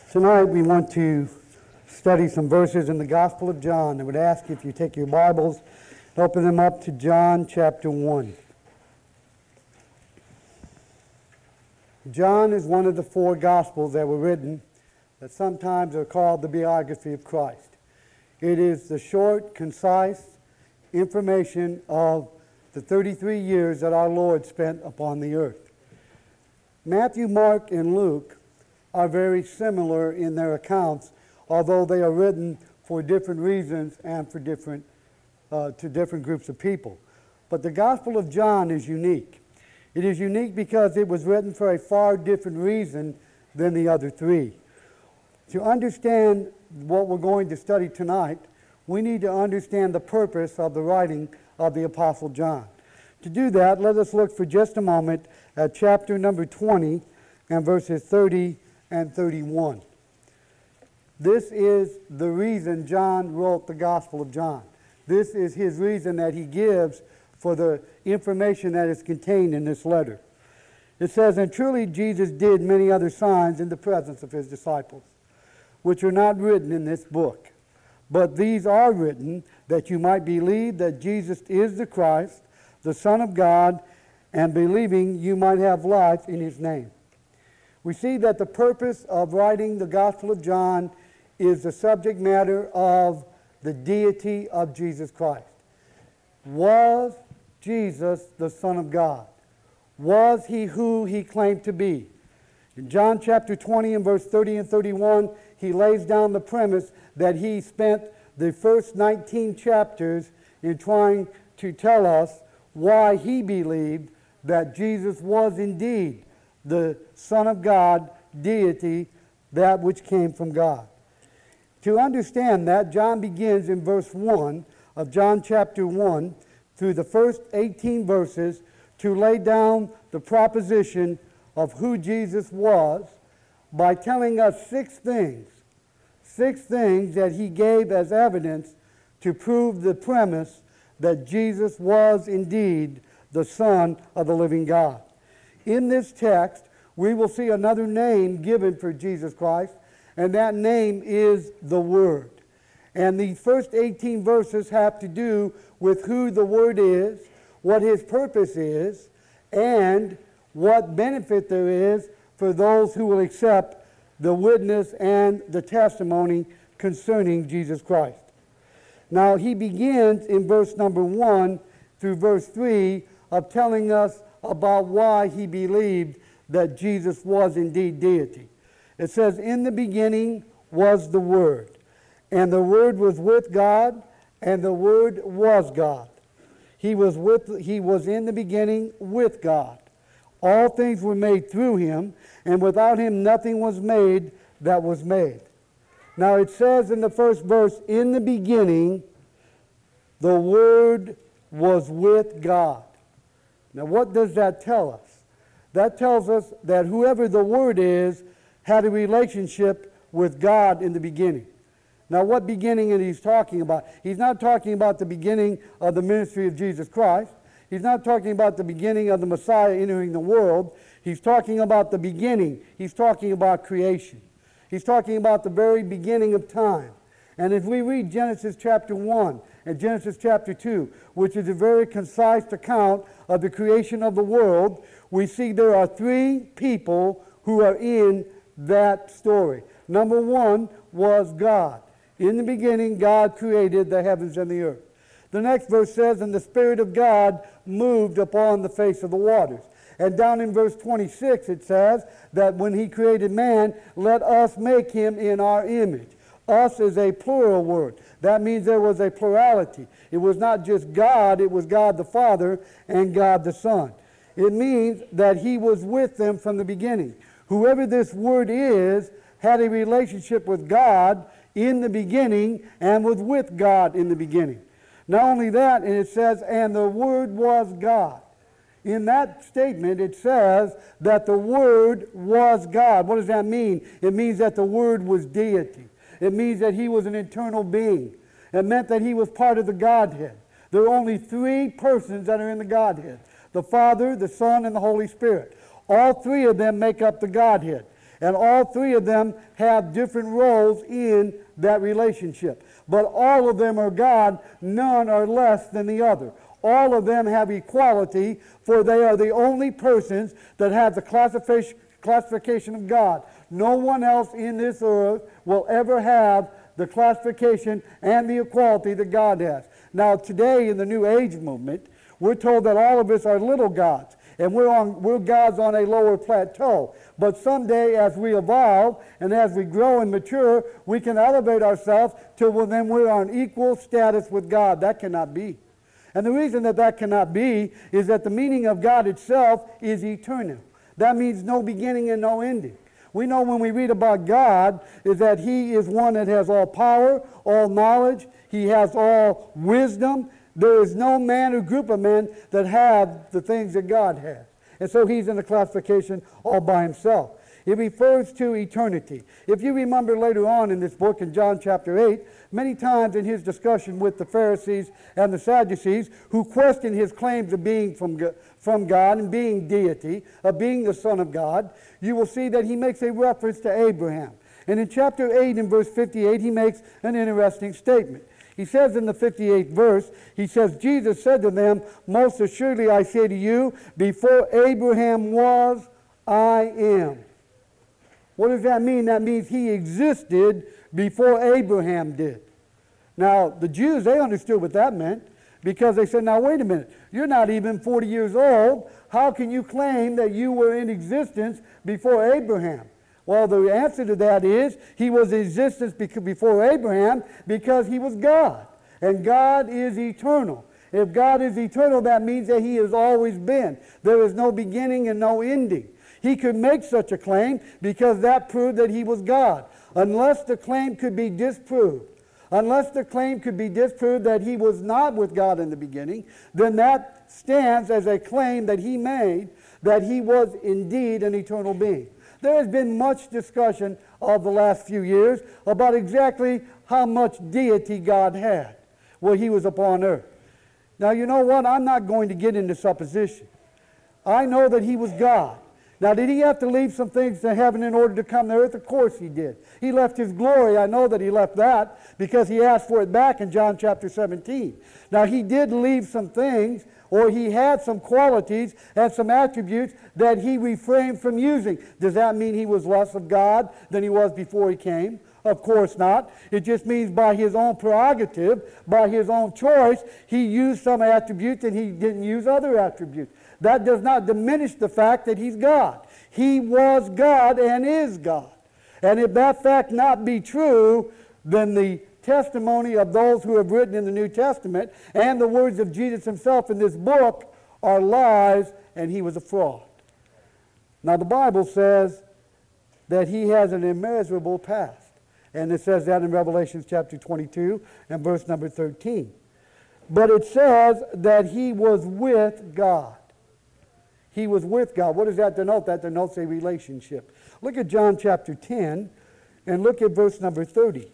Tonight we want to study some verses in the Gospel of John. I would ask if you take your Bibles, open them up to John chapter 1. John is one of the four Gospels that were written that sometimes are called the biography of Christ. It is the short, concise information of the 33 years that our Lord spent upon the earth. Matthew, Mark, and Luke are very similar in their accounts, although they are written for different reasons and for different groups of people. But the Gospel of John is unique. It is unique because it was written for a far different reason than the other three. To understand what we're going to study tonight, we need to understand the purpose of the writing of the Apostle John. To do that, let us look for just a moment at chapter number 20 and verses 30 and 31. This is the reason John wrote the Gospel of John. This is his reason that he gives for the information that is contained in this letter. It says, "And truly Jesus did many other signs in the presence of his disciples, which are not written in this book. But these are written that you might believe that Jesus is the Christ, the Son of God, and believing you might have life in his name." We see that the purpose of writing the Gospel of John is the subject matter of the deity of Jesus Christ. Was Jesus the Son of God? Was he who he claimed to be? In John chapter 20 and verse 30 and 31, he lays down the premise that he spent the first 19 chapters in trying to tell us why he believed that Jesus was indeed the Son of God, deity, that which came from God. To understand that, John begins in verse 1 of John chapter 1 through the first 18 verses to lay down the proposition of who Jesus was by telling us six things that he gave as evidence to prove the premise that Jesus was indeed the Son of the living God. In this text, we will see another name given for Jesus Christ, and that name is the Word. And the first 18 verses have to do with who the Word is, what his purpose is, and what benefit there is for those who will accept the witness and the testimony concerning Jesus Christ. Now, he begins in verse number 1 through verse 3 of telling us about why he believed that Jesus was indeed deity. It says, "In the beginning was the Word, and the Word was with God, and the Word was God. He was in the beginning with God. All things were made through him, and without him nothing was made that was made." Now it says in the first verse, "In the beginning, the Word was with God." Now what does that tell us? That tells us that whoever the Word is had a relationship with God in the beginning. Now what beginning is he talking about? He's not talking about the beginning of the ministry of Jesus Christ. He's not talking about the beginning of the Messiah entering the world. He's talking about the beginning. He's talking about creation. He's talking about the very beginning of time. And if we read Genesis chapter 1 and Genesis chapter 2, which is a very concise account of the creation of the world, we see there are three people who are in that story. Number one was God. In the beginning, God created the heavens and the earth. The next verse says, "And the Spirit of God moved upon the face of the waters." And down in verse 26 it says that when he created man, "Let us make him in our image." Us is a plural word. That means there was a plurality. It was not just God, it was God the Father and God the Son. It means that he was with them from the beginning. Whoever this Word is had a relationship with God in the beginning and was with God in the beginning. Not only that, and it says, "And the Word was God." In that statement, it says that the Word was God. What does that mean? It means that the Word was deity. It means that he was an eternal being. It meant that he was part of the Godhead. There are only three persons that are in the Godhead: the Father, the Son, and the Holy Spirit. All three of them make up the Godhead. And all three of them have different roles in that relationship. But all of them are God. None are less than the other. All of them have equality, for they are the only persons that have the classification of God. No one else in this earth will ever have the classification and the equality that God has. Now, today in the New Age movement, we're told that all of us are little gods, and we're gods on a lower plateau. But someday, as we evolve and as we grow and mature, we can elevate ourselves to then we're on equal status with God. That cannot be. And the reason that cannot be is that the meaning of God itself is eternal. That means no beginning and no ending. We know when we read about God is that He is one that has all power, all knowledge. He has all wisdom. There is no man or group of men that have the things that God has. And so He's in the classification all by Himself. It refers to eternity. If you remember later on in this book, in John chapter 8, many times in His discussion with the Pharisees and the Sadducees, who questioned His claims of being from God and being deity, of being the Son of God, you will see that He makes a reference to Abraham. And in chapter 8 and verse 58, He makes an interesting statement. He says in the 58th verse, He says, Jesus said to them, most assuredly I say to you, before Abraham was, I am. What does that mean? That means He existed before Abraham did. Now, the Jews, they understood what that meant, because they said, now wait a minute, you're not even 40 years old. How can you claim that you were in existence before Abraham? Well, the answer to that is He was in existence before Abraham because He was God. And God is eternal. If God is eternal, that means that He has always been. There is no beginning and no ending. He could make such a claim because that proved that He was God. Unless the claim could be disproved, unless the claim could be disproved that He was not with God in the beginning, then that stands as a claim that He made that He was indeed an eternal being. There has been much discussion of the last few years about exactly how much deity God had while He was upon earth. Now, you know what? I'm not going to get into supposition. I know that He was God. Now, did He have to leave some things to heaven in order to come to earth? Of course He did. He left His glory. I know that He left that because He asked for it back in John chapter 17. Now, He did leave some things, or He had some qualities and some attributes that He refrained from using. Does that mean He was less of God than He was before He came? Of course not. It just means by His own prerogative, by His own choice, He used some attributes and He didn't use other attributes. That does not diminish the fact that He's God. He was God and is God. And if that fact not be true, then the testimony of those who have written in the New Testament and the words of Jesus Himself in this book are lies, and He was a fraud. Now, the Bible says that He has an immeasurable past. And it says that in Revelation chapter 22 and verse number 13. But it says that He was with God. He was with God. What does that denote? That denotes a relationship. Look at John chapter 10 and look at verse number 30.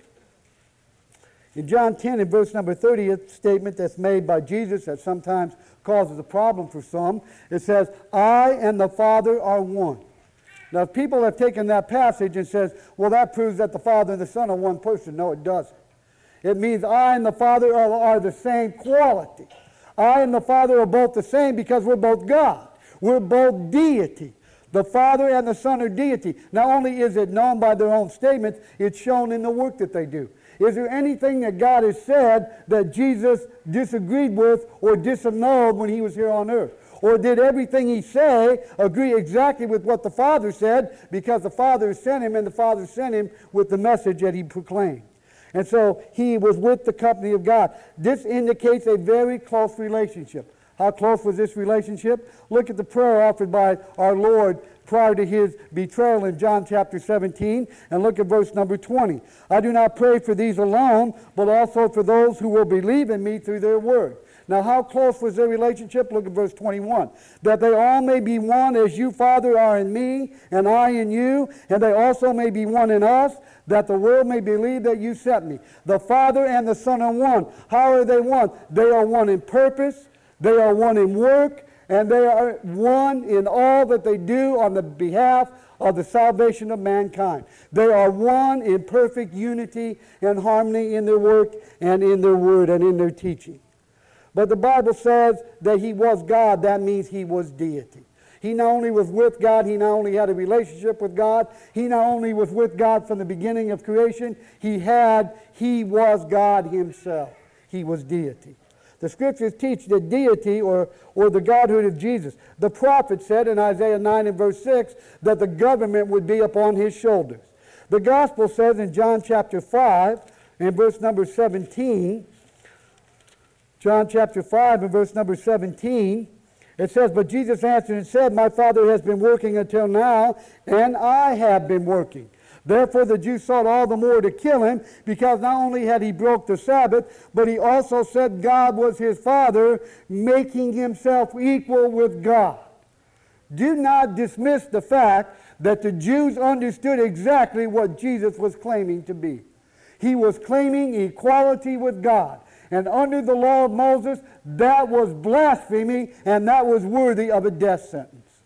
In John 10 and verse number 30, a statement that's made by Jesus that sometimes causes a problem for some. It says, I and the Father are one. Now, if people have taken that passage and says, well, that proves that the Father and the Son are one person. No, it doesn't. It means I and the Father are the same quality. I and the Father are both the same because we're both God. We're both deity. The Father and the Son are deity. Not only is it known by their own statements, it's shown in the work that they do. Is there anything that God has said that Jesus disagreed with or disannulled when He was here on earth? Or did everything He say agree exactly with what the Father said because the Father sent Him and the Father sent Him with the message that He proclaimed? And so He was with the company of God. This indicates a very close relationship. How close was this relationship? Look at the prayer offered by our Lord prior to His betrayal in John chapter 17, and look at verse number 20. I do not pray for these alone, but also for those who will believe in Me through their word. Now, how close was their relationship? Look at verse 21. That they all may be one as You, Father, are in Me, and I in You, and they also may be one in us, that the world may believe that You sent Me. The Father and the Son are one. How are they one? They are one in purpose, they are one in work, and they are one in all that they do on the behalf of the salvation of mankind. They are one in perfect unity and harmony in their work and in their word and in their teaching. But the Bible says that he was God. That means he was deity. He not only was with God, he not only had a relationship with God, he not only was with God from the beginning of creation, he was God himself. He was deity. The scriptures teach that deity or the godhood of Jesus. The prophet said in Isaiah 9 and verse 6 that the government would be upon his shoulders. The gospel says in John chapter 5 and verse number 17, John chapter 5 and verse number 17, it says, "But Jesus answered and said, My Father has been working until now, and I have been working. Therefore the Jews sought all the more to kill him, because not only had he broke the Sabbath, but he also said God was his Father, making himself equal with God." Do not dismiss the fact that the Jews understood exactly what Jesus was claiming to be. He was claiming equality with God. And under the law of Moses, that was blasphemy, and that was worthy of a death sentence.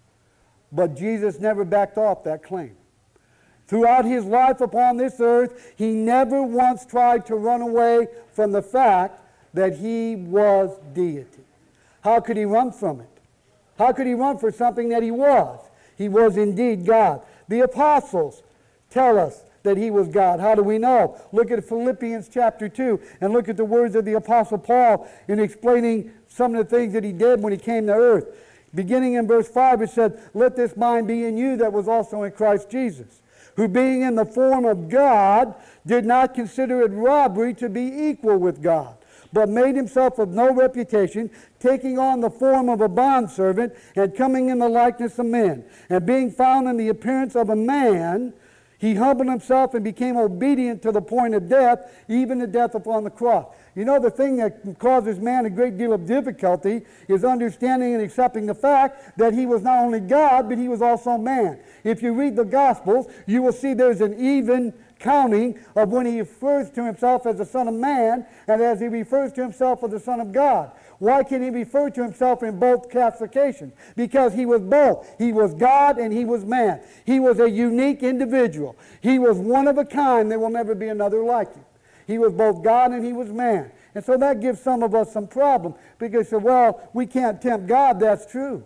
But Jesus never backed off that claim. Throughout his life upon this earth, he never once tried to run away from the fact that he was deity. How could he run from it? How could he run for something that he was? He was indeed God. The apostles tell us that he was God. How do we know? Look at Philippians chapter 2 and look at the words of the Apostle Paul in explaining some of the things that he did when he came to earth. Beginning in verse 5, it said, "Let this mind be in you that was also in Christ Jesus, who being in the form of God did not consider it robbery to be equal with God, but made himself of no reputation, taking on the form of a bondservant and coming in the likeness of men. And being found in the appearance of a man, he humbled himself and became obedient to the point of death, even the death upon the cross." You know, the thing that causes man a great deal of difficulty is understanding and accepting the fact that he was not only God, but he was also man. If you read the Gospels, you will see there's an even counting of when he refers to himself as the Son of Man and as he refers to himself as the Son of God. Why can he refer to himself in both classifications? Because he was both. He was God and he was man. He was a unique individual. He was one of a kind. There will never be another like him. He was both God and he was man. And so that gives some of us some problem because they say, well, we can't tempt God. That's true.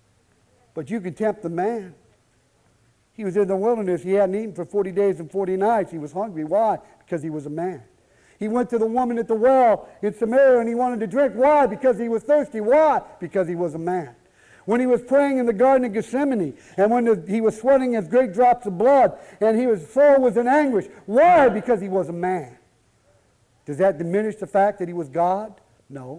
But you can tempt the man. He was in the wilderness. He hadn't eaten for 40 days and 40 nights. He was hungry. Why? Because he was a man. He went to the woman at the well in Samaria and he wanted to drink. Why? Because he was thirsty. Why? Because he was a man. When he was praying in the Garden of Gethsemane and when he was sweating as great drops of blood and his soul was in anguish. Why? Because he was a man. Does that diminish the fact that he was God? No.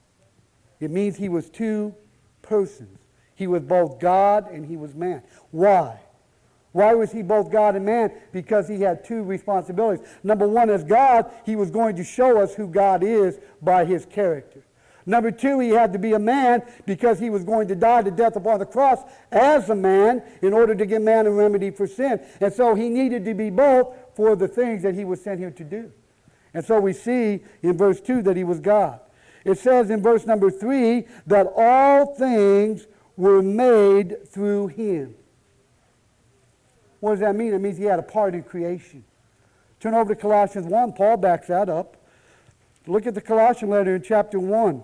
It means he was two persons. He was both God and he was man. Why? Why was he both God and man? Because he had two responsibilities. Number one, as God, he was going to show us who God is by his character. Number two, he had to be a man because he was going to die the death upon the cross as a man in order to give man a remedy for sin. And so he needed to be both for the things that he was sent here to do. And so we see in verse 2 that he was God. It says in verse number 3 that all things were made through him. What does that mean? It means he had a part in creation. Turn over to Colossians 1. Paul backs that up. Look at the Colossian letter in chapter 1.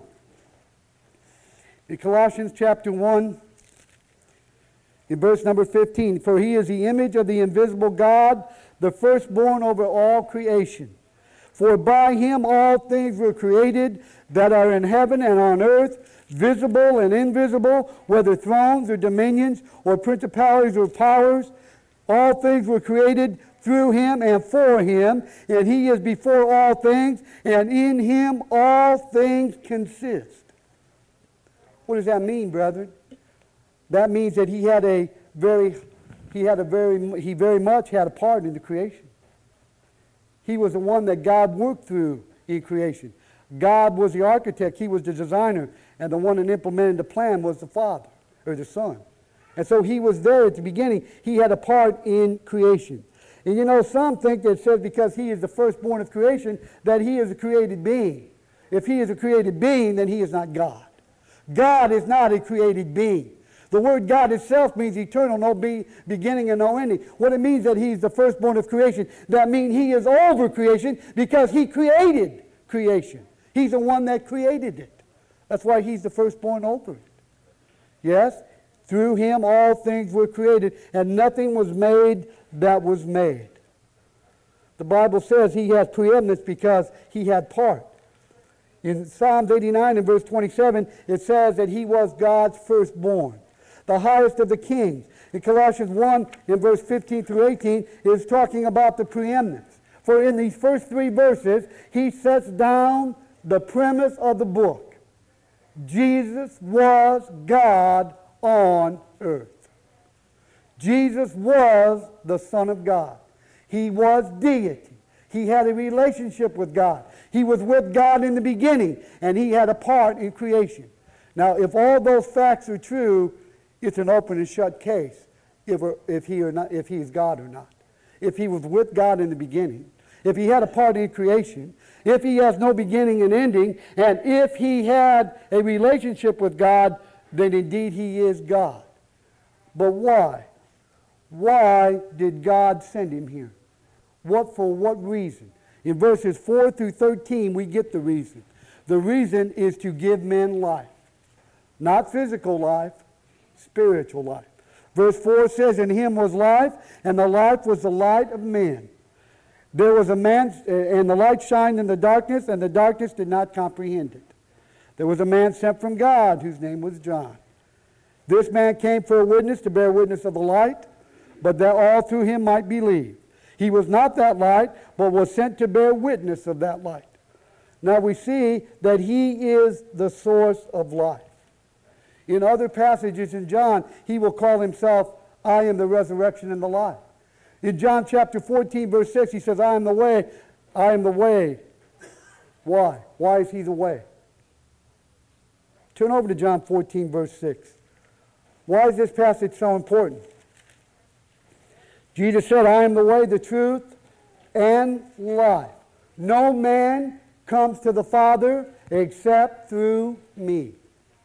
In Colossians chapter 1, in verse number 15, "For he is the image of the invisible God, the firstborn over all creation. For by him all things were created that are in heaven and on earth, visible and invisible, whether thrones or dominions or principalities or powers. All things were created through him and for him, and he is before all things, and in him all things consist." What does that mean, brethren? That means that he very much had a part in the creation. He was the one that God worked through in creation. God was the architect, he was the designer, and the one that implemented the plan was the Father, or the Son. And so he was there at the beginning. He had a part in creation. And you know, some think that it says because he is the firstborn of creation, that he is a created being. If he is a created being, then he is not God. God is not a created being. The word God itself means eternal, no beginning and no ending. What it means that he's the firstborn of creation. That means he is over creation because he created creation. He's the one that created it. That's why he's the firstborn over it. Yes? Through him all things were created, and nothing was made that was made. The Bible says he has preeminence because he had part. In Psalms 89 and verse 27, it says that he was God's firstborn, the highest of the kings. In Colossians 1 in verse 15 through 18 is talking about the preeminence. For in these first three verses, he sets down the premise of the book. Jesus was God on earth. Jesus was the Son of God. He was deity. He had a relationship with God. He was with God in the beginning, and he had a part in creation. Now, if all those facts are true, it's an open and shut case if he is God or not. If he was with God in the beginning, if he had a part in creation, if he has no beginning and ending, and if he had a relationship with God, then indeed he is God. But why? Why did God send him here? For what reason? In verses 4 through 13, we get the reason. The reason is to give men life. Not physical life, spiritual life. Verse 4 says, in him was life, and the life was the light of men. There was a man, and the light shined in the darkness, and the darkness did not comprehend it. There was a man sent from God, whose name was John. This man came for a witness, to bear witness of the light, but that all through him might believe. He was not that light, but was sent to bear witness of that light. Now we see that he is the source of life. In other passages in John, he will call himself, I am the resurrection and the life. In John chapter 14, verse 6, he says, I am the way, I am the way. Why? Why is he the way? Turn over to John 14, verse 6. Why is this passage so important? Jesus said, I am the way, the truth, and life. No man comes to the Father except through me.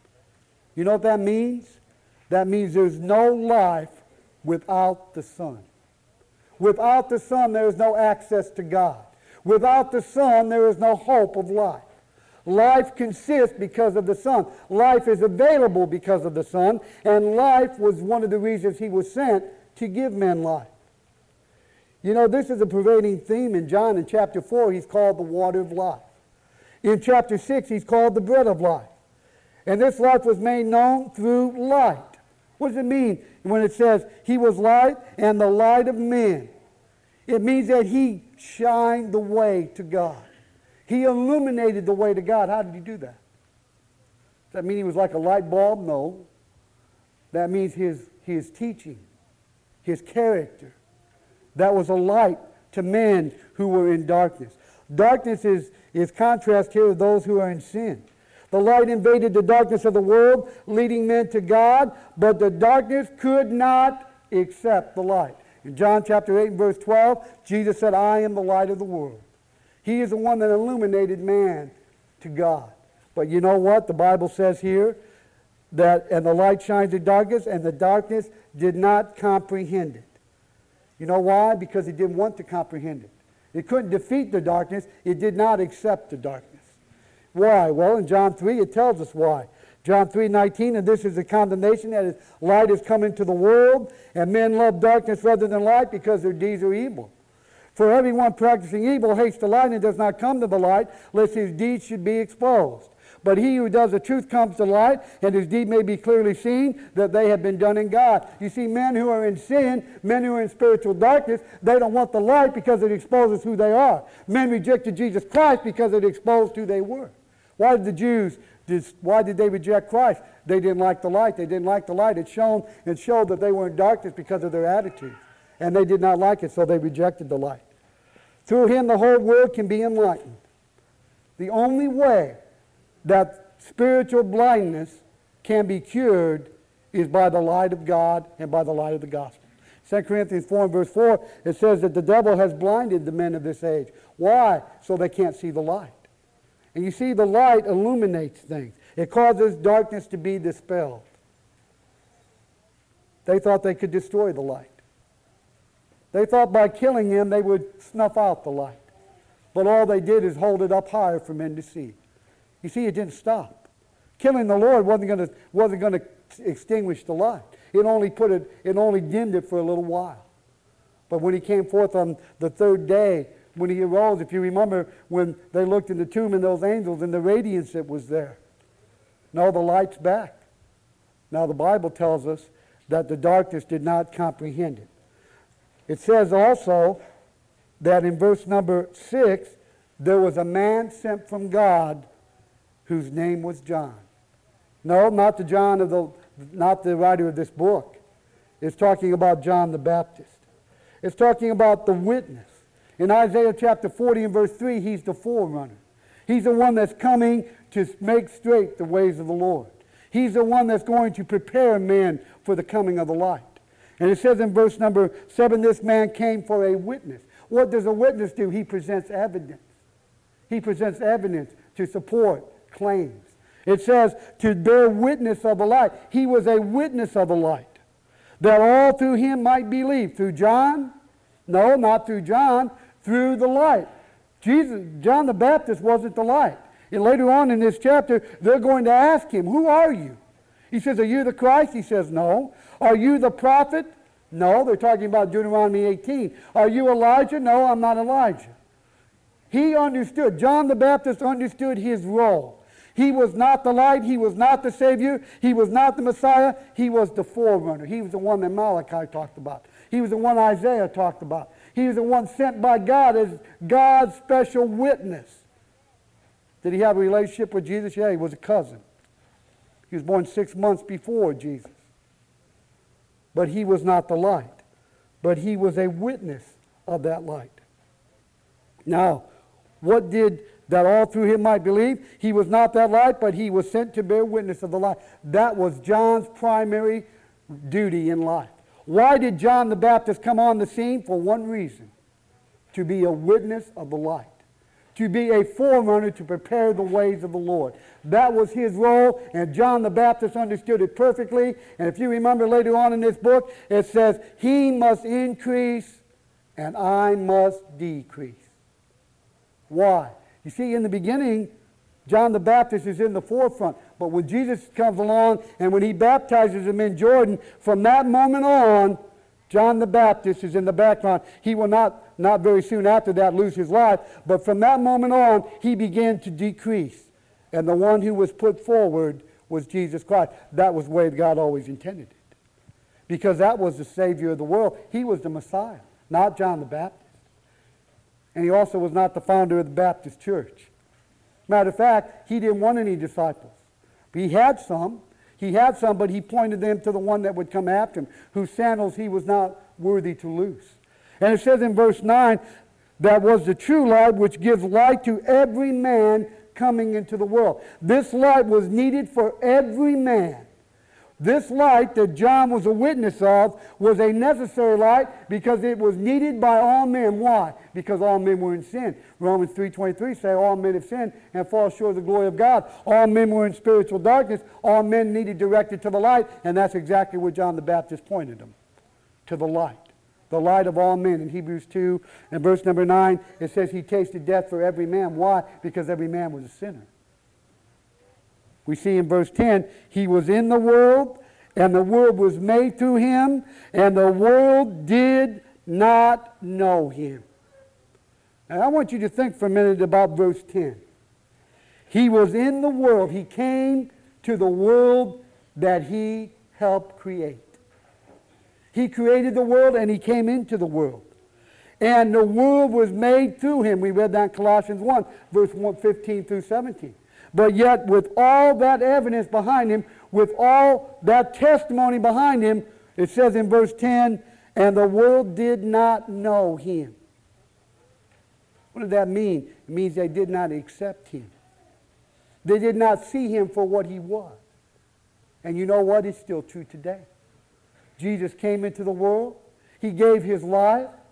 You know what that means? That means there's no life without the Son. Without the Son, there is no access to God. Without the Son, there is no hope of life. Life consists because of the Son. Life is available because of the Son, and life was one of the reasons he was sent to give men life. You know, this is a pervading theme in John. In chapter 4, he's called the water of life. In chapter 6, he's called the bread of life. And this life was made known through light. What does it mean when it says he was light and the light of men? It means that he shined the way to God. He illuminated the way to God. How did he do that? Does that mean he was like a light bulb? No. That means his teaching, his character. That was a light to men who were in darkness. Darkness is contrast here with those who are in sin. The light invaded the darkness of the world, leading men to God, but the darkness could not accept the light. In John chapter 8 and verse 12, Jesus said, I am the light of the world. He is the one that illuminated man to God. But you know what? The Bible says here that, and the light shines in darkness, and the darkness did not comprehend it. You know why? Because it didn't want to comprehend it. It couldn't defeat the darkness. It did not accept the darkness. Why? Well, in John 3, it tells us why. John 3:19, and this is the condemnation that light has come into the world, and men love darkness rather than light because their deeds are evil. For everyone practicing evil hates the light and does not come to the light, lest his deeds should be exposed. But he who does the truth comes to light, and his deed may be clearly seen that they have been done in God. You see, men who are in sin, men who are in spiritual darkness, they don't want the light because it exposes who they are. Men rejected Jesus Christ because it exposed who they were. Why did the Jews, why did they reject Christ? They didn't like the light. They didn't like the light. It showed that they were in darkness because of their attitudes. And they did not like it, so they rejected the light. Through him, the whole world can be enlightened. The only way that spiritual blindness can be cured is by the light of God and by the light of the gospel. 2 Corinthians 4 and verse 4, it says that the devil has blinded the men of this age. Why? So they can't see the light. And you see, the light illuminates things. It causes darkness to be dispelled. They thought they could destroy the light. They thought by killing him they would snuff out the light. But all they did is hold it up higher for men to see. You see, it didn't stop. Killing the Lord wasn't going to extinguish the light. It only dimmed it for a little while. But when he came forth on the third day, when he arose, if you remember when they looked in the tomb and those angels and the radiance that was there. Now the light's back. Now the Bible tells us that the darkness did not comprehend it. It says also that in verse number 6, there was a man sent from God whose name was John. No, not the writer of this book. It's talking about John the Baptist. It's talking about the witness. In Isaiah chapter 40 and verse 3, he's the forerunner. He's the one that's coming to make straight the ways of the Lord. He's the one that's going to prepare men for the coming of the light. And it says in verse number 7, this man came for a witness. What does a witness do? He presents evidence. He presents evidence to support claims. It says to bear witness of the light. He was a witness of the light, that all through him might believe. Through John? No, not through John. Through the light. John the Baptist wasn't the light. And later on in this chapter, they're going to ask him, who are you? He says, are you the Christ? He says, no. Are you the prophet? No. They're talking about Deuteronomy 18. Are you Elijah? No, I'm not Elijah. He understood. John the Baptist understood his role. He was not the light. He was not the Savior. He was not the Messiah. He was the forerunner. He was the one that Malachi talked about. He was the one Isaiah talked about. He was the one sent by God as God's special witness. Did he have a relationship with Jesus? Yeah, he was a cousin. He was born 6 months before Jesus. But he was not the light. But he was a witness of that light. Now, what did that all through him might believe? He was not that light, but he was sent to bear witness of the light. That was John's primary duty in life. Why did John the Baptist come on the scene? For one reason: to be a witness of the light. To be a forerunner to prepare the ways of the Lord. That was his role, and John the Baptist understood it perfectly. And if you remember later on in this book, it says, he must increase and I must decrease. Why? You see, in the beginning, John the Baptist is in the forefront. But when Jesus comes along and when he baptizes him in Jordan, from that moment on, John the Baptist is in the background. He will not very soon after that lose his life, but from that moment on, he began to decrease. And the one who was put forward was Jesus Christ. That was the way God always intended it. Because that was the Savior of the world. He was the Messiah, not John the Baptist. And he also was not the founder of the Baptist church. Matter of fact, he didn't want any disciples. He had some, but he pointed them to the one that would come after him, whose sandals he was not worthy to loose. And it says in verse 9, that was the true light which gives light to every man coming into the world. This light was needed for every man. This light that John was a witness of was a necessary light because it was needed by all men. Why? Because all men were in sin. Romans 3:23 say all men have sinned and fall short of the glory of God. All men were in spiritual darkness. All men needed directed to the light, and that's exactly where John the Baptist pointed them, to the light. The light of all men. In Hebrews 2 and verse number 9, it says he tasted death for every man. Why? Because every man was a sinner. We see in verse 10, he was in the world, and the world was made through him, and the world did not know him. Now I want you to think for a minute about verse 10. He was in the world. He came to the world that he helped create. He created the world and he came into the world. And the world was made through him. We read that in Colossians 1, verse 15 through 17. But yet with all that evidence behind him, with all that testimony behind him, it says in verse 10, and the world did not know him. What did that mean? It means they did not accept him. They did not see him for what he was. And you know what? It's still true today. Jesus came into the world. He gave his life.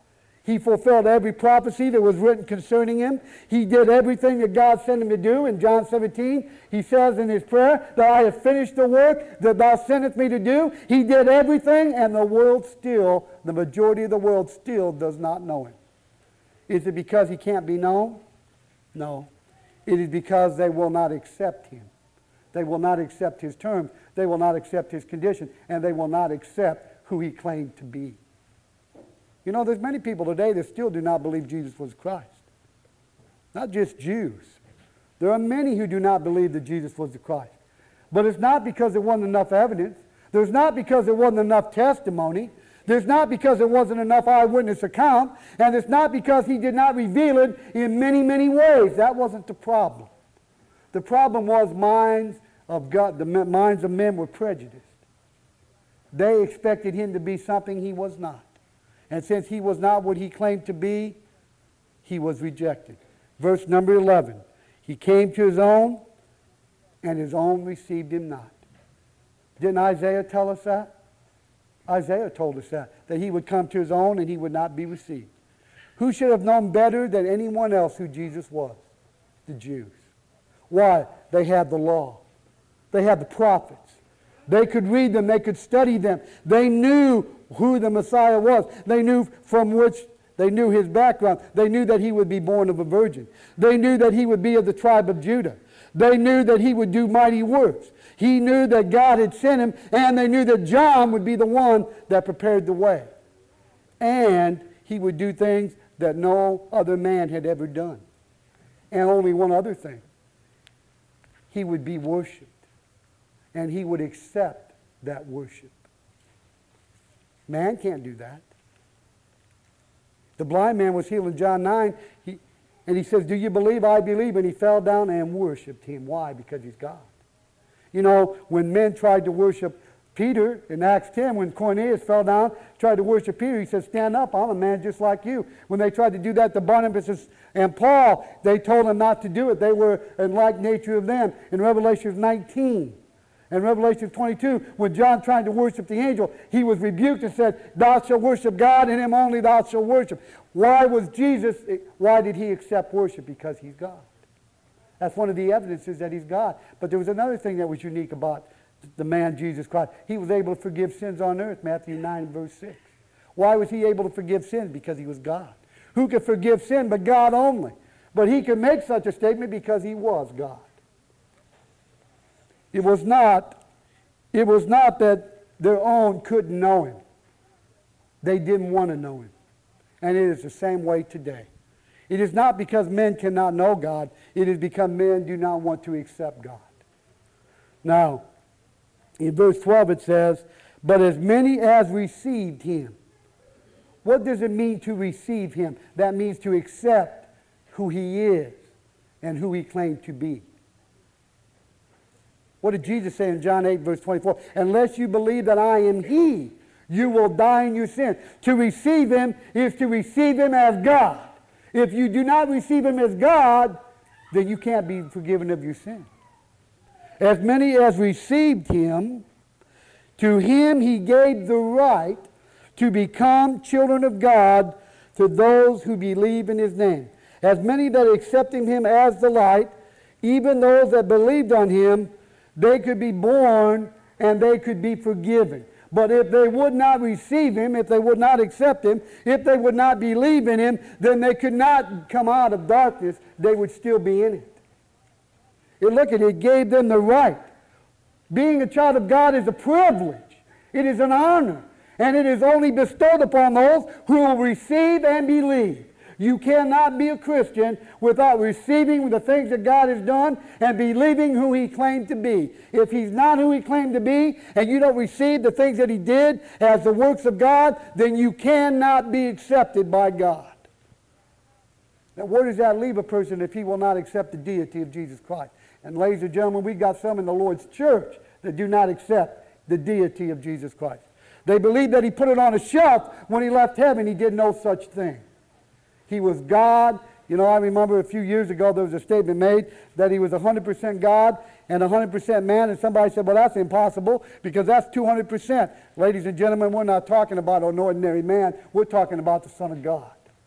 He fulfilled every prophecy that was written concerning him. He did everything that God sent him to do. In John 17, he says in his prayer that I have finished the work that thou sentest me to do. He did everything, and the majority of the world still does not know him. Is it because he can't be known? No. It is because they will not accept him. They will not accept his terms. They will not accept his condition. And they will not accept who he claimed to be. You know, there's many people today that still do not believe Jesus was Christ. Not just Jews. There are many who do not believe that Jesus was the Christ. But it's not because there wasn't enough evidence. There's not because there wasn't enough testimony. There's not because there wasn't enough eyewitness account. And it's not because he did not reveal it in many, many ways. That wasn't the problem. The problem was minds of God, the minds of men were prejudiced. They expected him to be something he was not. And since he was not what he claimed to be, he was rejected. Verse number 11. He came to his own, and his own received him not. Didn't Isaiah tell us that? Isaiah told us that he would come to his own and he would not be received. Who should have known better than anyone else who Jesus was? The Jews. Why? They had the law. They had the prophets. They could read them. They could study them. They knew who the Messiah was. They knew his background. They knew that he would be born of a virgin. They knew that he would be of the tribe of Judah. They knew that he would do mighty works. He knew that God had sent him, and they knew that John would be the one that prepared the way. And he would do things that no other man had ever done. And only one other thing. He would be worshipped. And he would accept that worship. Man can't do that. The blind man was healed in John 9, and he says, do you believe? I believe. And he fell down and worshipped him. Why? Because he's God. You know, when men tried to worship Peter in Acts 10, when Cornelius fell down, tried to worship Peter, he said, stand up, I'm a man just like you. When they tried to do that to Barnabas and Paul, they told them not to do it. They were in like nature of them. In Revelation 19, in Revelation 22, when John tried to worship the angel, he was rebuked and said, thou shalt worship God, and him only thou shalt worship. Why did he accept worship? Because he's God. That's one of the evidences that he's God. But there was another thing that was unique about the man Jesus Christ. He was able to forgive sins on earth, Matthew 9, verse 6. Why was he able to forgive sins? Because he was God. Who could forgive sin but God only? But he could make such a statement because he was God. It was not that their own couldn't know him. They didn't want to know him. And it is the same way today. It is not because men cannot know God. It is because men do not want to accept God. Now, in verse 12 it says, but as many as received him. What does it mean to receive him? That means to accept who he is and who he claimed to be. What did Jesus say in John 8, verse 24? Unless you believe that I am he, you will die in your sin. To receive him is to receive him as God. If you do not receive him as God, then you can't be forgiven of your sin. As many as received him, to him he gave the right to become children of God to those who believe in his name. As many that accepted him as the light, even those that believed on him, they could be born and they could be forgiven. But if they would not receive him, if they would not accept him, if they would not believe in him, then they could not come out of darkness. They would still be in it. And look at it, it gave them the right. Being a child of God is a privilege. It is an honor. And it is only bestowed upon those who will receive and believe. You cannot be a Christian without receiving the things that God has done and believing who he claimed to be. If he's not who he claimed to be and you don't receive the things that he did as the works of God, then you cannot be accepted by God. Now, where does that leave a person if he will not accept the deity of Jesus Christ? And ladies and gentlemen, we've got some in the Lord's church that do not accept the deity of Jesus Christ. They believe that he put it on a shelf when he left heaven. He did no such thing. He was God. You know, I remember a few years ago there was a statement made that he was 100% God and 100% man, and somebody said, well, that's impossible because that's 200%. Ladies and gentlemen, we're not talking about an ordinary man. We're talking about the Son of God.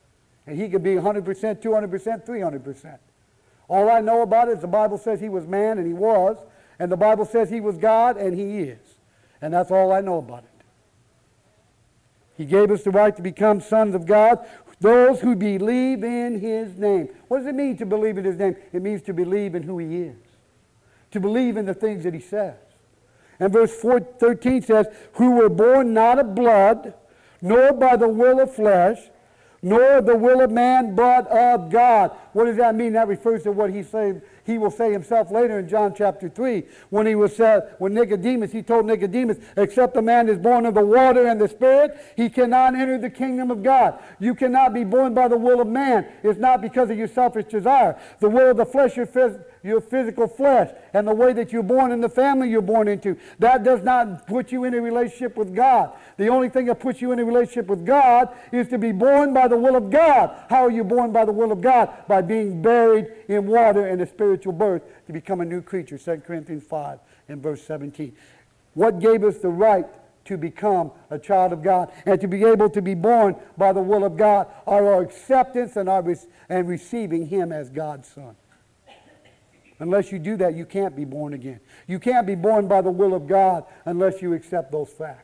And he could be 100%, 200%, 300%. All I know about it is the Bible says he was man, and he was. And the Bible says he was God, and he is. And that's all I know about it. He gave us the right to become sons of God, those who believe in his name. What does it mean to believe in his name? It means to believe in who he is. To believe in the things that he says. And verse 13 says, who were born not of blood, nor by the will of flesh, nor of the will of man, but of God. What does that mean? That refers to what he will say himself later in John chapter 3, when Nicodemus, he told Nicodemus, except a man is born of the water and the Spirit, he cannot enter the kingdom of God. You cannot be born by the will of man. It's not because of your selfish desire. The will of the flesh, your physical flesh, and the way that you're born in the family you're born into, that does not put you in a relationship with God. The only thing that puts you in a relationship with God is to be born by the will of God. How are you born by the will of God? By being buried in water and a spiritual birth to become a new creature. 2 Corinthians 5 and verse 17. What gave us the right to become a child of God and to be able to be born by the will of God are our acceptance and receiving him as God's son. Unless you do that, you can't be born again. You can't be born by the will of God unless you accept those facts.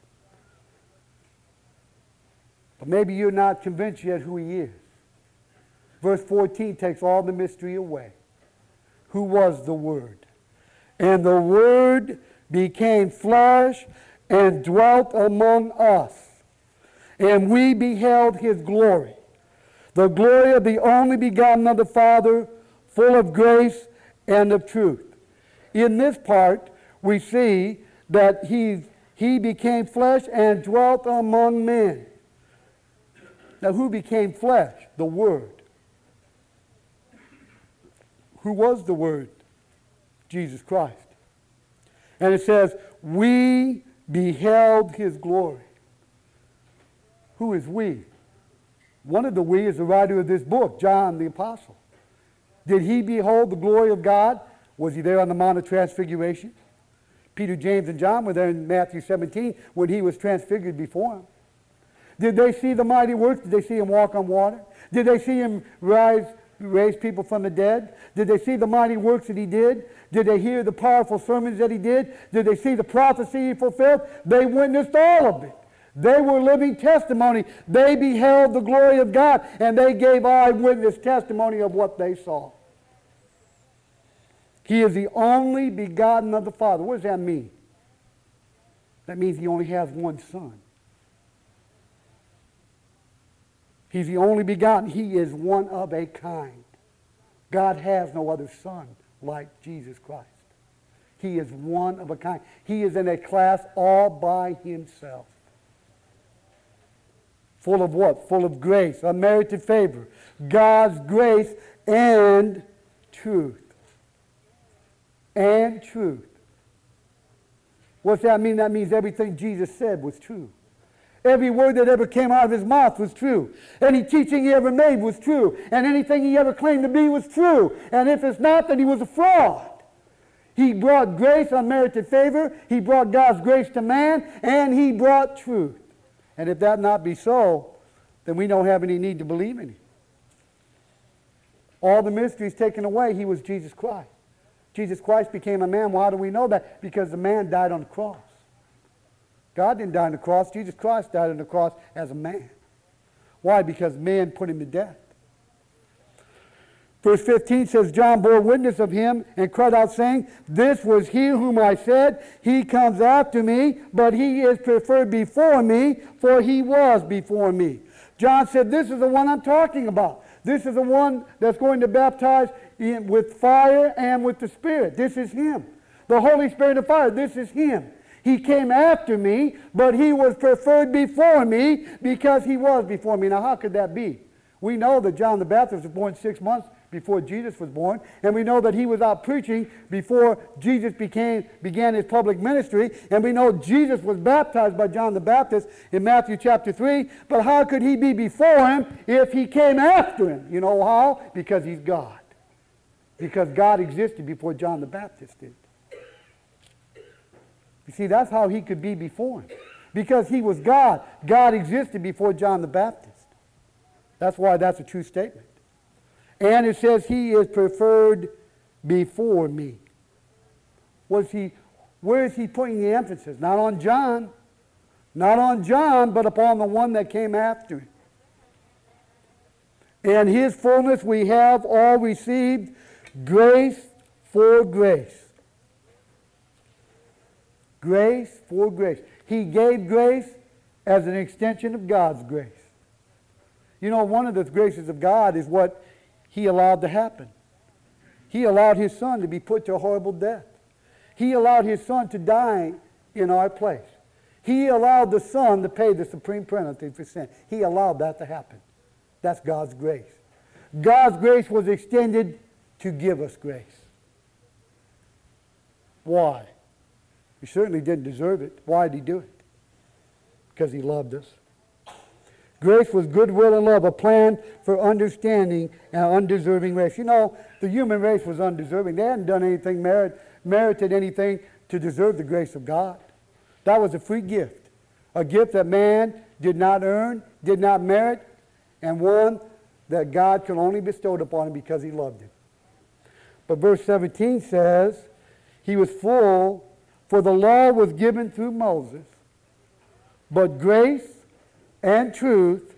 But maybe you're not convinced yet who he is. Verse 14 takes all the mystery away. Who was the Word? And the Word became flesh and dwelt among us. And we beheld his glory. The glory of the only begotten of the Father, full of grace and of truth. In this part, we see that he became flesh and dwelt among men. Now, who became flesh? The Word. Who was the Word? Jesus Christ. And it says, we beheld his glory. Who is we? One of the we is the writer of this book, John the Apostle. Did he behold the glory of God? Was he there on the Mount of Transfiguration? Peter, James, and John were there in Matthew 17 when he was transfigured before him. Did they see the mighty works? Did they see him walk on water? Did they see him raise people from the dead? Did they see the mighty works that he did? Did they hear the powerful sermons that he did? Did they see the prophecy he fulfilled? They witnessed all of it. They were living testimony. They beheld the glory of God, and they gave eyewitness testimony of what they saw. He is the only begotten of the Father. What does that mean? That means he only has one son. He's the only begotten. He is one of a kind. God has no other son like Jesus Christ. He is one of a kind. He is in a class all by himself. Full of what? Full of grace, unmerited favor, God's grace and truth. And truth. What's that mean? That means everything Jesus said was true. Every word that ever came out of his mouth was true. Any teaching he ever made was true. And anything he ever claimed to be was true. And if it's not, then he was a fraud. He brought grace, unmerited favor. He brought God's grace to man. And he brought truth. And if that not be so, then we don't have any need to believe in him. All the mysteries taken away, he was Jesus Christ. Jesus Christ became a man. Well, how do we know that? Because the man died on the cross. God didn't die on the cross. Jesus Christ died on the cross as a man. Why? Because man put him to death. Verse 15 says, John bore witness of him and cried out, saying, this was he whom I said, he comes after me, but he is preferred before me, for he was before me. John said, this is the one I'm talking about. This is the one that's going to baptize with fire and with the Spirit. This is him. The Holy Spirit of fire, this is him. He came after me, but he was preferred before me because he was before me. Now, how could that be? We know that John the Baptist was born 6 months before Jesus was born, and we know that he was out preaching before Jesus began his public ministry, and we know Jesus was baptized by John the Baptist in Matthew chapter 3, but how could he be before him if he came after him? You know how? Because he's God. Because God existed before John the Baptist did. You see, that's how he could be before him. Because he was God. God existed before John the Baptist. That's why that's a true statement. And it says he is preferred before me. Where is he putting the emphasis? Not on John. Not on John, but upon the one that came after him. And his fullness we have all received grace for grace. Grace for grace. He gave grace as an extension of God's grace. You know, one of the graces of God is what he allowed to happen. He allowed his son to be put to a horrible death. He allowed his son to die in our place. He allowed the son to pay the supreme penalty for sin. He allowed that to happen. That's God's grace. God's grace was extended to give us grace. Why? He certainly didn't deserve it. Why did he do it? Because he loved us. Grace was goodwill and love, a plan for understanding an undeserving race. You know, the human race was undeserving. They hadn't done anything, merited anything to deserve the grace of God. That was a free gift. A gift that man did not earn, did not merit, and one that God could only bestow upon him because he loved him. But verse 17 says, he was full, for the law was given through Moses, but grace and truth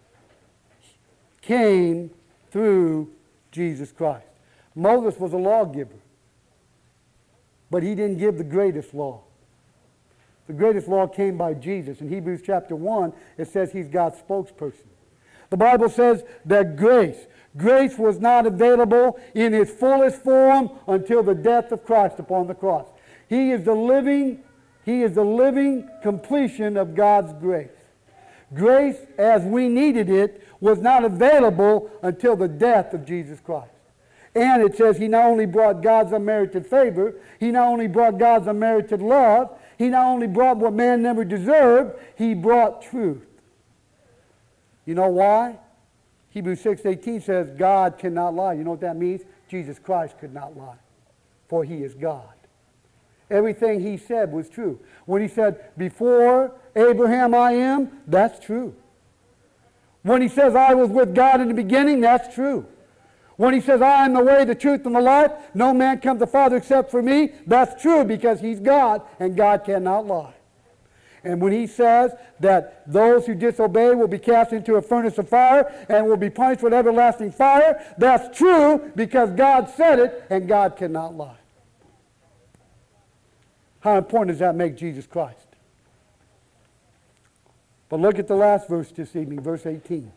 came through Jesus Christ. Moses was a lawgiver, but he didn't give the greatest law. The greatest law came by Jesus. In Hebrews chapter 1, it says he's God's spokesperson. The Bible says that grace was not available in its fullest form until the death of Christ upon the cross. He is the living completion of God's grace. Grace, as we needed it, was not available until the death of Jesus Christ. And it says he not only brought God's unmerited favor, he not only brought God's unmerited love, he not only brought what man never deserved, he brought truth. You know why? Hebrews 6:18 says God cannot lie. You know what that means? Jesus Christ could not lie, for he is God. Everything he said was true. When he said, before Abraham I am, that's true. When he says I was with God in the beginning, that's true. When he says I am the way, the truth, and the life, no man comes to the Father except for me, that's true because he's God and God cannot lie. And when he says that those who disobey will be cast into a furnace of fire and will be punished with everlasting fire, that's true because God said it and God cannot lie. How important does that make Jesus Christ? But look at the last verse this evening, verse 18.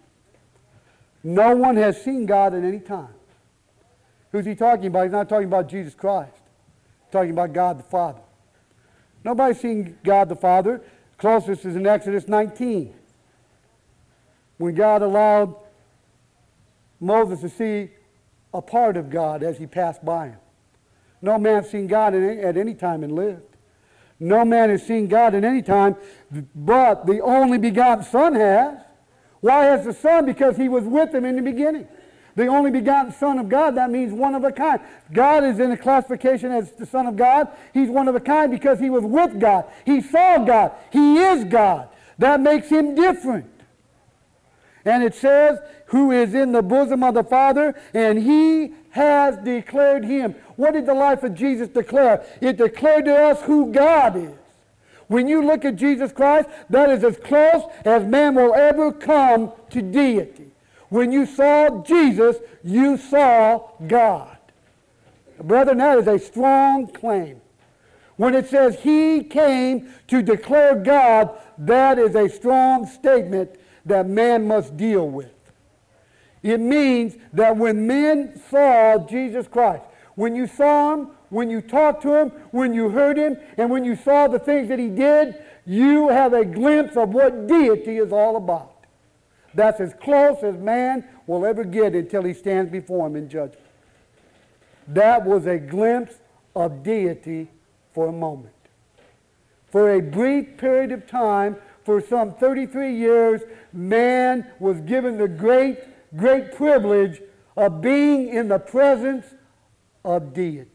No one has seen God at any time. Who's he talking about? He's not talking about Jesus Christ. He's talking about God the Father. Nobody's seen God the Father. Closest is in Exodus 19. When God allowed Moses to see a part of God as he passed by him. No man has seen God at any time and lived. No man has seen God at any time, but the only begotten Son has. Why has the Son? Because he was with him in the beginning. The only begotten Son of God, that means one of a kind. God is in a classification as the Son of God. He's one of a kind because he was with God. He saw God. He is God. That makes him different. And it says, who is in the bosom of the Father, and he has declared him. What did the life of Jesus declare? It declared to us who God is. When you look at Jesus Christ, that is as close as man will ever come to deity. When you saw Jesus, you saw God. Brethren, that is a strong claim. When it says he came to declare God, that is a strong statement that man must deal with. It means that when men saw Jesus Christ, when you saw him, when you talked to him, when you heard him, and when you saw the things that he did, you have a glimpse of what deity is all about. That's as close as man will ever get until he stands before him in judgment. That was a glimpse of deity for a moment. For a brief period of time, for some 33 years, man was given the great privilege of being in the presence of deity.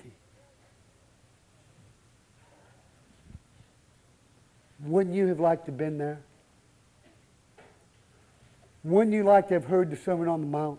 Wouldn't you have liked to have been there? Wouldn't you like to have heard the Sermon on the Mount?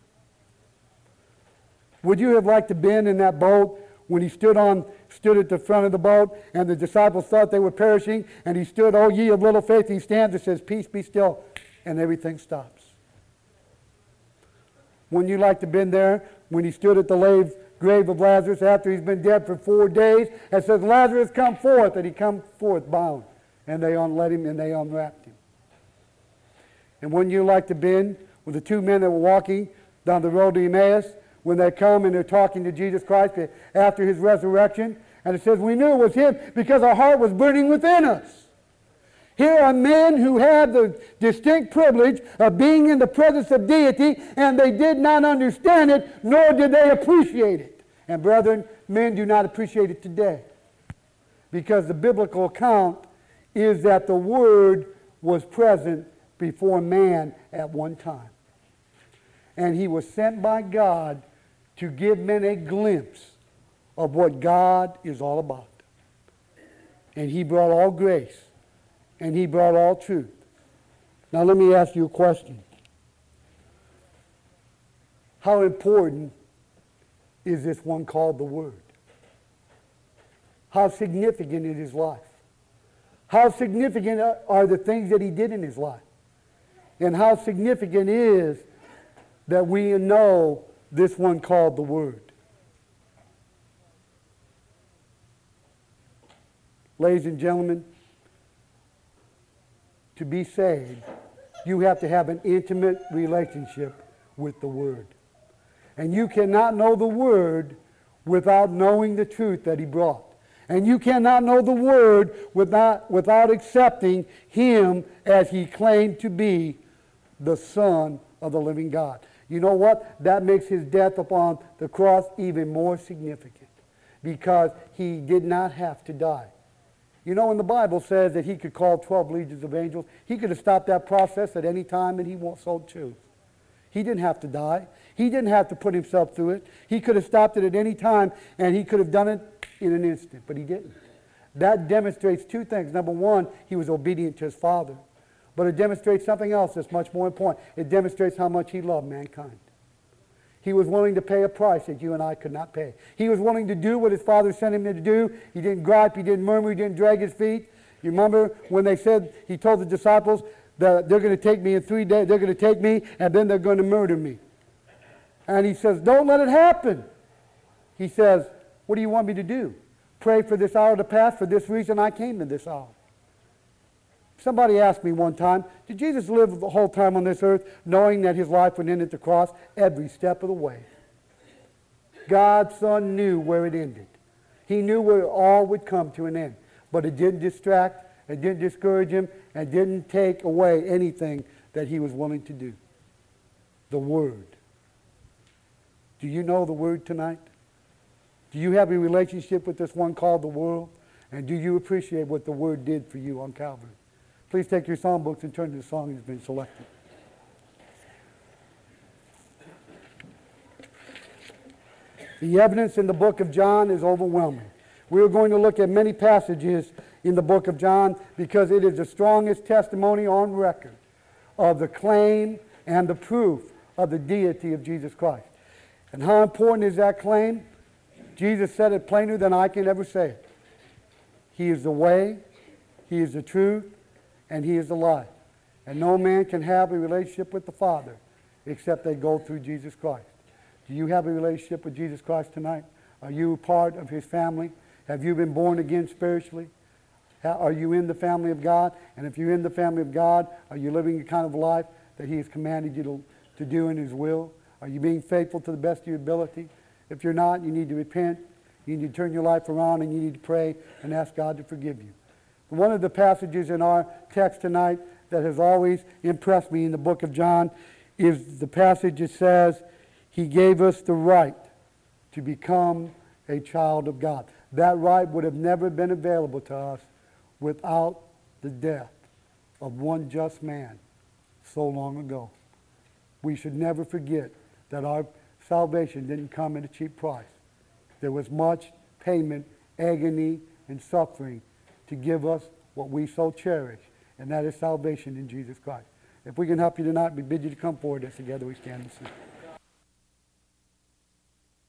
Would you have liked to been in that boat when he stood at the front of the boat and the disciples thought they were perishing, and he stood, "O ye of little faith," he stands and says, "Peace, be still," and everything stops. Wouldn't you like to have been there when he stood at the grave of Lazarus after he's been dead for 4 days and says, "Lazarus, come forth," and he come forth bound, and they unlet him and they unwrapped him? And wouldn't you like to have been with the 2 men that were walking down the road to Emmaus, when they come and they're talking to Jesus Christ after his resurrection, and it says, "We knew it was him because our heart was burning within us." Here are men who had the distinct privilege of being in the presence of deity, and they did not understand it, nor did they appreciate it. And brethren, men do not appreciate it today, because the biblical account is that the Word was present before man at one time. And he was sent by God to give men a glimpse of what God is all about. And he brought all grace, and he brought all truth. Now let me ask you a question. How important is this one called the Word? How significant is his life? How significant are the things that he did in his life? And how significant is that we know this one called the Word? Ladies and gentlemen, to be saved, you have to have an intimate relationship with the Word. And you cannot know the Word without knowing the truth that he brought. And you cannot know the Word without accepting him as he claimed to be the Son of the living God. You know what? That makes his death upon the cross even more significant, because he did not have to die. You know, when the Bible says that he could call 12 legions of angels, he could have stopped that process at any time and he so chose. He didn't have to die. He didn't have to put himself through it. He could have stopped it at any time, and he could have done it in an instant, but he didn't. That demonstrates 2 things. Number one, he was obedient to his Father. But it demonstrates something else that's much more important. It demonstrates how much he loved mankind. He was willing to pay a price that you and I could not pay. He was willing to do what his Father sent him to do. He didn't gripe, he didn't murmur, he didn't drag his feet. You remember when they said, he told the disciples that they're going to take me in 3 days, they're going to take me, and then they're going to murder me. And he says, "Don't let it happen." He says, "What do you want me to do? Pray for this hour to pass? For this reason I came to this hour." Somebody asked me one time, did Jesus live the whole time on this earth knowing that his life would end at the cross? Every step of the way. God's Son knew where it ended. He knew where it all would come to an end. But it didn't distract, it didn't discourage him, and didn't take away anything that he was willing to do. The Word. Do you know the Word tonight? Do you have a relationship with this one called the world? And do you appreciate what the Word did for you on Calvary? Please take your songbooks and turn to the song that's been selected. The evidence in the book of John is overwhelming. We are going to look at many passages in the book of John because it is the strongest testimony on record of the claim and the proof of the deity of Jesus Christ. And how important is that claim? Jesus said it plainer than I can ever say it. He is the way, he is the truth, and he is the life. And no man can have a relationship with the Father except they go through Jesus Christ. Do you have a relationship with Jesus Christ tonight? Are you a part of his family? Have you been born again spiritually? Are you in the family of God? And if you're in the family of God, are you living the kind of life that he has commanded you to do in his will? Are you being faithful to the best of your ability? If you're not, you need to repent. You need to turn your life around, and you need to pray and ask God to forgive you. One of the passages in our text tonight that has always impressed me in the book of John is the passage that says, he gave us the right to become a child of God. That right would have never been available to us without the death of one just man so long ago. We should never forget that our salvation didn't come at a cheap price. There was much payment, agony, and suffering to give us what we so cherish, and that is salvation in Jesus Christ. If we can help you tonight, we bid you to come forward as together we stand and sing.